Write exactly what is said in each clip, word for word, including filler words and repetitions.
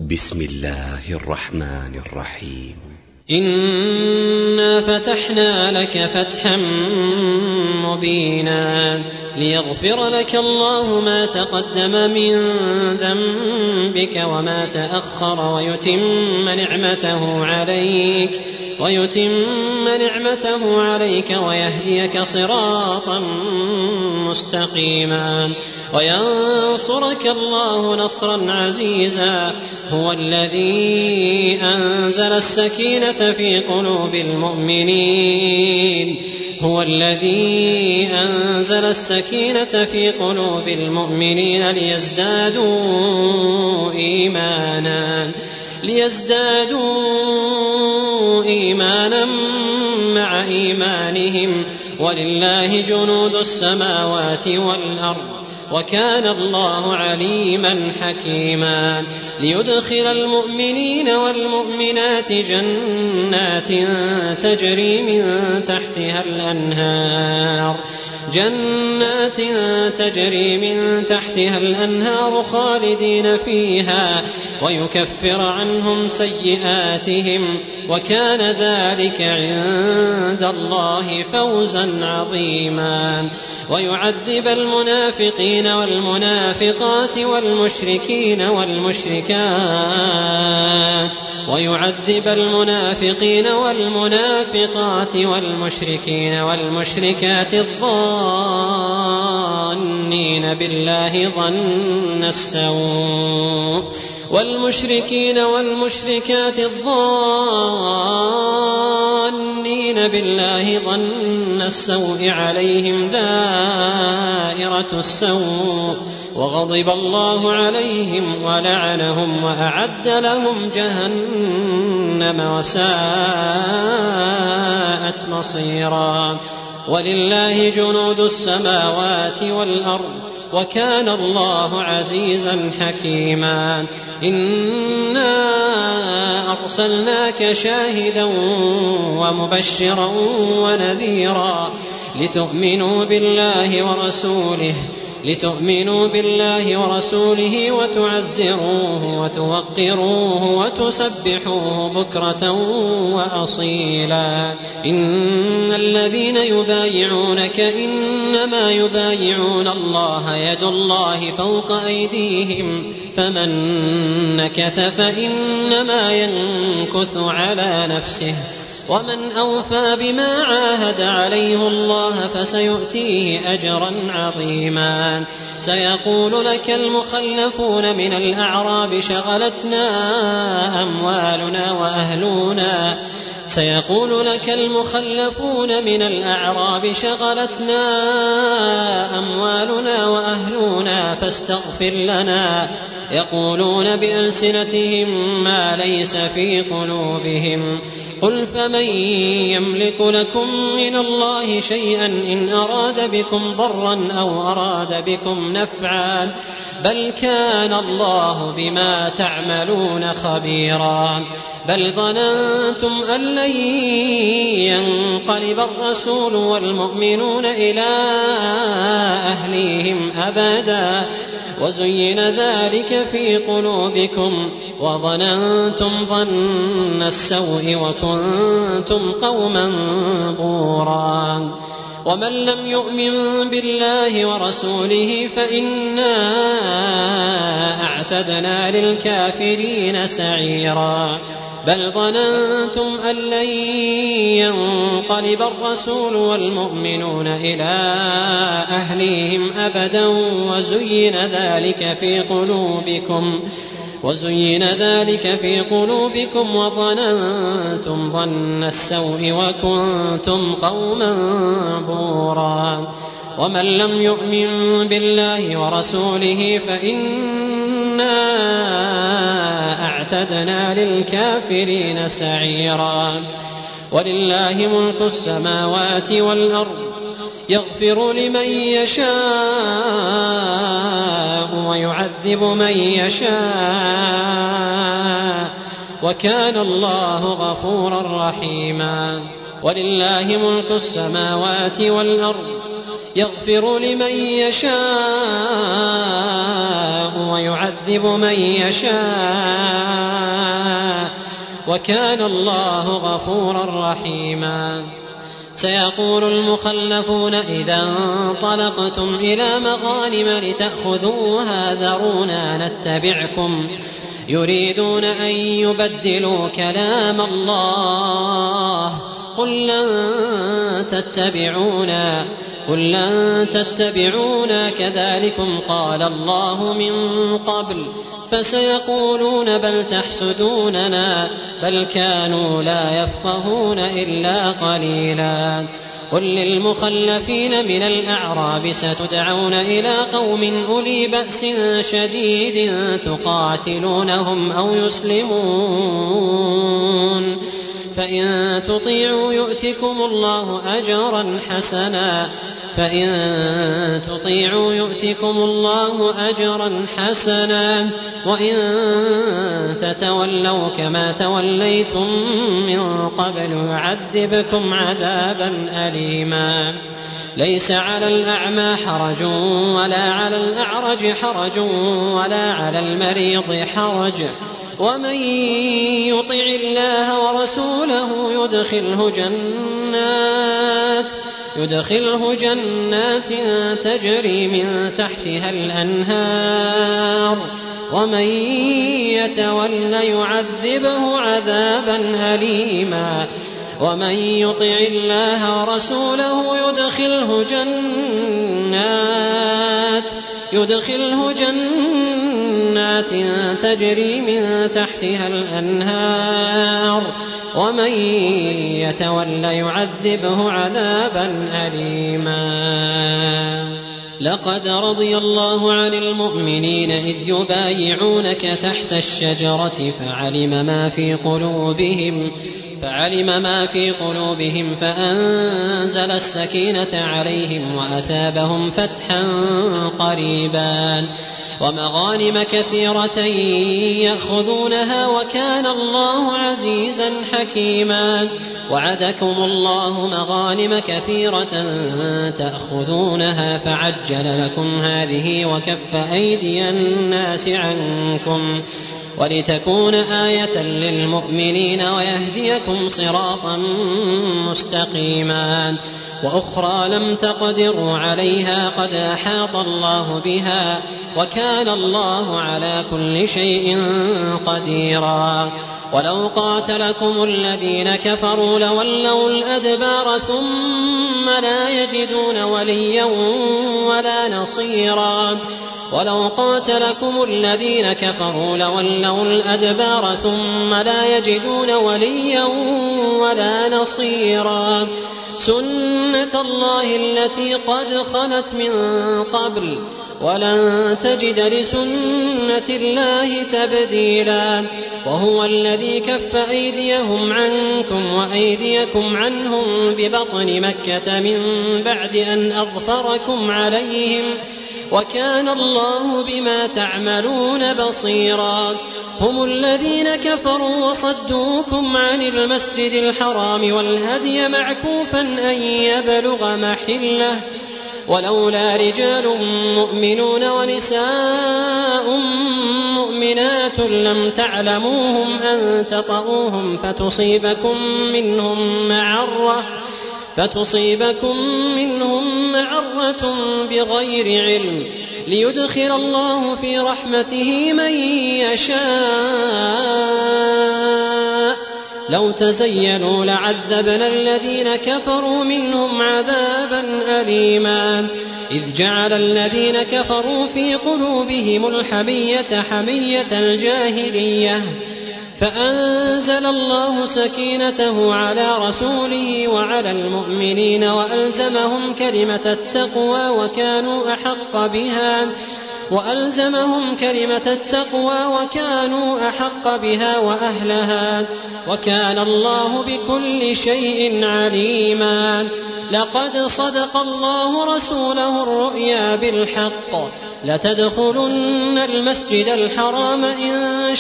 بسم الله الرحمن الرحيم. إنا فتحنا لك فتحا مبينا ليغفر لك الله ما تقدم من ذنبك وما تأخر ويتم نعمته عليك ويتم نعمته عليك ويهديك صراطا مستقيما وينصرك الله نصرا عزيزا. هو الذي أنزل السكينة في قلوب المؤمنين هو الذي أنزل السكينة في قلوب المؤمنين ليزدادوا إيمانا ليزدادوا إيمانا مع إيمانهم ولله جنود السماوات والأرض وكان الله عليما حكيما. ليدخل المؤمنين والمؤمنات جنات تجري من تحتها الأنهار جنات تجري من تحتها الأنهار خالدين فيها ويكفر عنهم سيئاتهم وكان ذلك عند الله فوزا عظيما. ويعذب المنافقين والمنافقات والمشركين والمشركات ويعذب المنافقين والمنافقات والمشركين والمشركات الظانين بالله ظن السوء والمشركين والمشركات الظانين بالله ظن السوء عليهم دائرة السوء وغضب الله عليهم ولعنهم وأعد لهم جهنم وساءت مصيرا. ولله جنود السماوات والأرض وكان الله عزيزا حكيما. إنا أرسلناك شاهدا ومبشرا ونذيرا لتؤمنوا بالله ورسوله لتؤمنوا بالله ورسوله وتعزروه وتوقروه وتسبحوه بكرة وأصيلا. إن الذين يبايعونك إنما يبايعون الله يد الله فوق أيديهم فمن نكث فإنما ينكث على نفسه ومن أوفى بما عاهد عليه الله فسيؤتيه أجرا عظيما. سيقول لك المخلفون من الأعراب شغلتنا أموالنا وأهلنا سيقول لك المخلفون من الأعراب شغلتنا أموالنا وأهلنا فاستغفر لنا يقولون بألسنتهم ما ليس في قلوبهم قل فمن يملك لكم من الله شيئا إن أراد بكم ضرا أو أراد بكم نفعا بل كان الله بما تعملون خبيرا. بل ظننتم أن لن ينقلب الرسول والمؤمنون إلى أهليهم أبدا وزين ذلك في قلوبكم وظننتم ظن السوء وكنتم قوما بورا. ومن لم يؤمن بالله ورسوله فإنا أعتدنا للكافرين سعيرا. بل ظننتم أن لن ينقلب الرسول والمؤمنون إلى أهليهم أبدا وزين ذلك في قلوبكم وزين ذلك في قلوبكم وظننتم ظن السوء وكنتم قوما بورا. ومن لم يؤمن بالله ورسوله فإنا أعتدنا للكافرين سعيرا. ولله ملك السماوات والأرض يغفر لمن يشاء ويعذب من يشاء وكان الله غفورا رحيما. ولله ملك السماوات والأرض يغفر لمن يشاء ويعذب من يشاء وكان الله غفورا رحيما. سيقول المخلفون إذا انطلقتم إلى مغانم لتأخذوها ذرونا نتبعكم يريدون أن يبدلوا كلام الله قل لن تتبعونا قل لن تتبعونا كذلكم قال الله من قبل فسيقولون بل تحسدوننا بل كانوا لا يفقهون إلا قليلا. قل للمخلفين من الأعراب ستدعون إلى قوم أولي بأس شديد تقاتلونهم أو يسلمون فإن تطيعوا يؤتكم الله أجرا حسنا فإن تطيعوا يؤتكم الله أجرا حسنا وإن تتولوا كما توليتم من قبل يعذبكم عذابا أليما. ليس على الأعمى حرج ولا على الأعرج حرج ولا على المريض حرج ومن يطع الله ورسوله يدخله جنات يدخله جنات تجري من تحتها الأنهار ومن يتول يعذبه عذابا أليما. ومن يطع الله ورسوله يدخله جنات يدخله جنات تجري من تحتها الأنهار ومن يتول يعذبه عذابا أليما. لقد رضي الله عن المؤمنين إذ يبايعونك تحت الشجرة فعلم ما في قلوبهم فعلم ما في قلوبهم فأنزل السكينة عليهم وأثابهم فتحا قريبا ومغانم كثيرة يأخذونها وكان الله عزيزا حكيما. وعدكم الله مغانم كثيرة تأخذونها فعجل لكم هذه وكف أيدي الناس عنكم ولتكون آية للمؤمنين ويهديكم صراطا مستقيما. وأخرى لم تقدروا عليها قد أحاط الله بها وكان الله على كل شيء قديرا. ولو قاتلكم الذين كفروا لولوا الأدبار ثم لا يجدون وليا ولا نصيرا. ولو قاتلكم الذين كفروا لولوا الأدبار ثم لا يجدون وليا ولا نصيرا. سنة الله التي قد خلت من قبل ولن تجد لسنة الله تبديلا. وهو الذي كف أيديهم عنكم وأيديكم عنهم ببطن مكة من بعد أن أظفركم عليهم وكان الله بما تعملون بصيرا. هم الذين كفروا وصدوكم عن المسجد الحرام والهدي معكوفا أن يبلغ محله ولولا رجال مؤمنون ونساء مؤمنات لم تعلموهم أن تطؤوهم فتصيبكم منهم معرة فتصيبكم منهم معرة بغير علم ليدخل الله في رحمته من يشاء. لو تزينوا لعذبنا الذين كفروا منهم عذابا أليما. إذ جعل الذين كفروا في قلوبهم الحمية حمية الجاهلية فأنزل الله سكينته على رسوله وعلى المؤمنين وألزمهم كلمة التقوى وكانوا أحق بها وألزمهم كلمة التقوى وكانوا أحق بها وأهلها وكان الله بكل شيء عليما. لقد صدق الله رسوله الرؤيا بالحق لتدخلن المسجد الحرام إن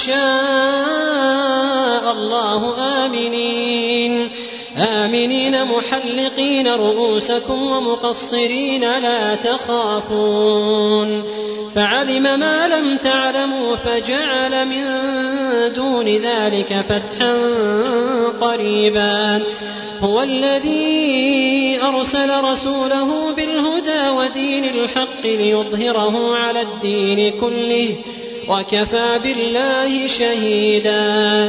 شاء الله آمنين آمنين محلقين رؤوسكم ومقصرين لا تخافون فعلم ما لم تعلموا فجعل من دون ذلك فتحا قريبا هو الذي أرسل رسوله بالهدى ودين الحق ليظهره على الدين كله وكفى بالله شهيدا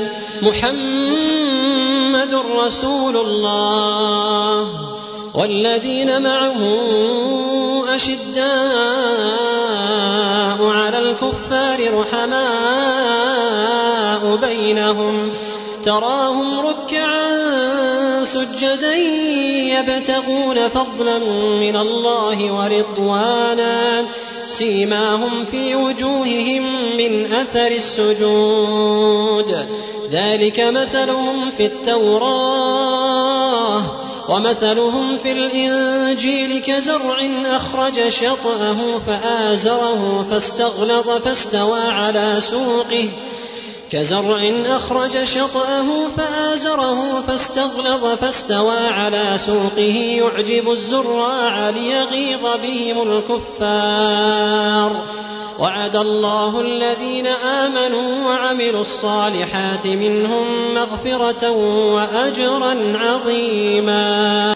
محمد رسول الله والذين معه أشداء على الكفار رحماء بينهم تراهم ركعا سجدا يبتغون فضلا من الله ورضوانا سيماهم في وجوههم من أثر السجود ذلك مثلهم في التوراة ومثلهم في الإنجيل كزرع أخرج شطأه فآزره فاستغلظ فاستوى على سوقه كزرع أخرج شطأه فآزره فاستغلظ فاستوى على سوقه يعجب الزراع ليغيظ بهم الكفار وعد الله الذين آمنوا وعملوا الصالحات منهم مغفرة وأجرا عظيما.